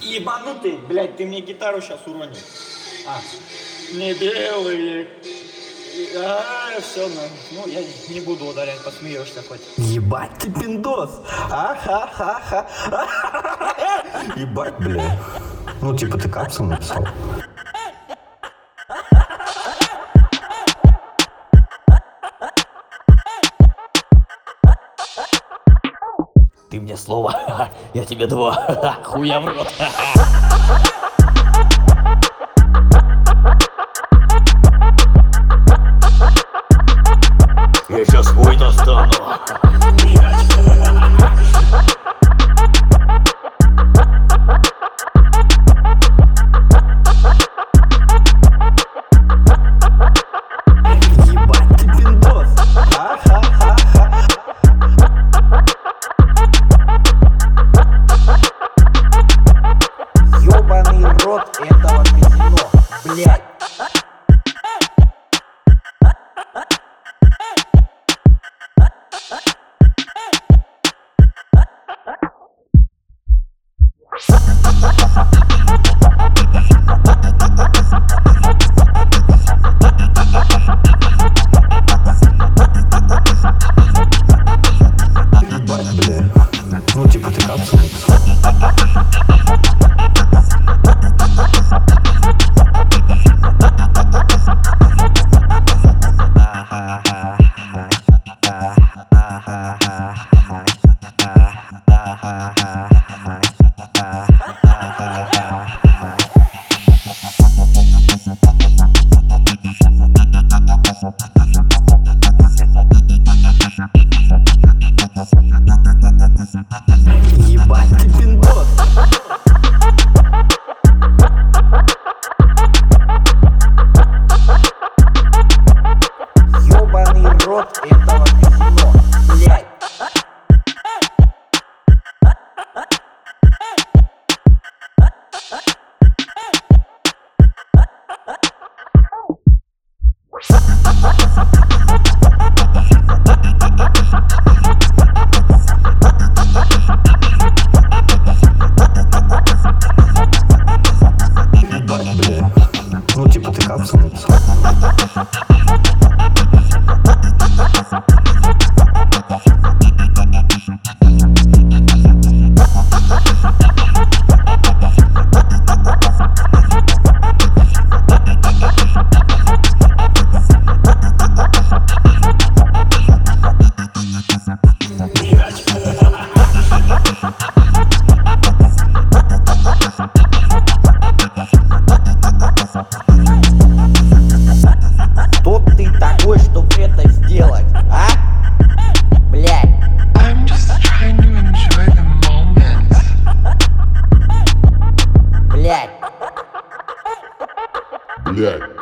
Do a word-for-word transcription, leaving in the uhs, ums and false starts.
Ебанутый, блядь, ты мне гитару сейчас уронишь. А, не белые. А, все, ну, ну, я не буду ударять, посмеешься хоть. Ебать ты пиндос! Ахахаха! Ебать, бля. Ну, типа ты капсом написал. Ты мне слово, я тебе два, хуя в рот. Я сейчас свой достану. Ебать ты пиндос! Ахахаха! Ёбаный рот этого казино, блядь. Ебать, бля. Ну, типа ты капсом написал. Ебать ты пиндос! Ёбаный рот этого казино, блядь. Ебать, бля. Ну, типа ты капсом написал. Кто ты такой, чтобы это сделать, а? Блядь. I'm just trying to enjoy the moment. Блядь. Блядь.